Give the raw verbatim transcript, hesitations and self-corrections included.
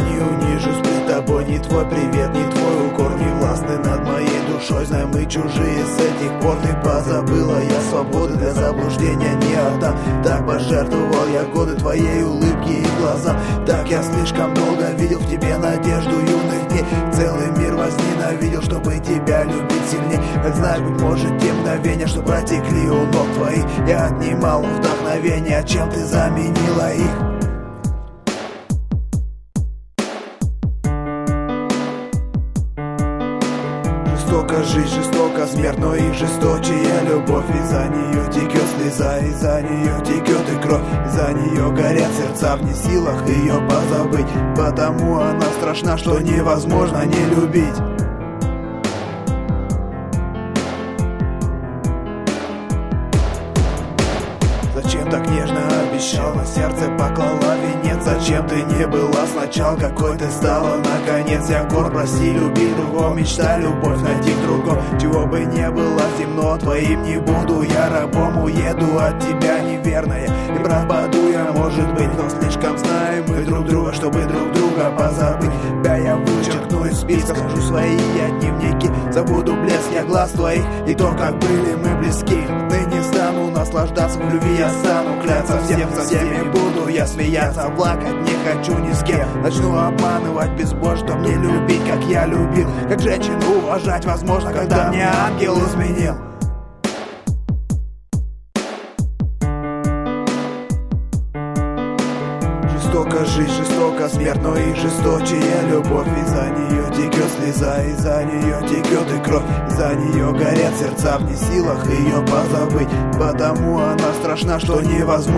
не унижусь пред тобой. Ни твой привет, ни твой укор не властны над моей душой. Знаем мы чужие с этих пор. Ты позабыла, я свободы для заблуждения не отдам. Так пожертвовал я годы твоей улыбки и глаза. Так я слишком долго видел в тебе надежду юных дней. Целый мир возненавидел, чтобы тебя любить сильней. Как знаешь, быть может, те мгновения, что протекли у ног твоих, я отнимал вдохновение, чем ты заменила их. Жестоко жизнь, жестоко смерть, но и жесточее любовь. И за нее текет слеза, и за нее текет и кровь, и за нее горят сердца, в не силах ее позабыть. Потому она страшна, что невозможно не любить. Зачем так нежно обещала, сердце поклала венец? Зачем ты не была сначала, какой ты стала наконец? Я гор, прости, люби другого, мечта, любовь найти в другом. Чего бы не было темно, твоим не буду я рабом. Уеду от тебя неверная, и пропаду я, может быть, но слишком знаем мы друг друга, чтобы друг друга позабыть. Тебя я вычеркну из списка, скажу свои я дневники, забуду блеск я глаз твоих и то, как были мы близки. Ты не стану наслаждаться в любви, я стану кляться всем, со всеми буду я смеяться, плакать не хочу ни с кем. Начну обманывать безбожно, чтоб не любить, как я любил, как женщину уважать возможно, когда мне ангел изменил. Жестоко жизнь, жестоко смерть, но и жесточее любовь. И за нее текет слеза, и за нее текет и кровь, и за нее горят сердца, в не силах ее позабыть. Потому она страшна, что невозможно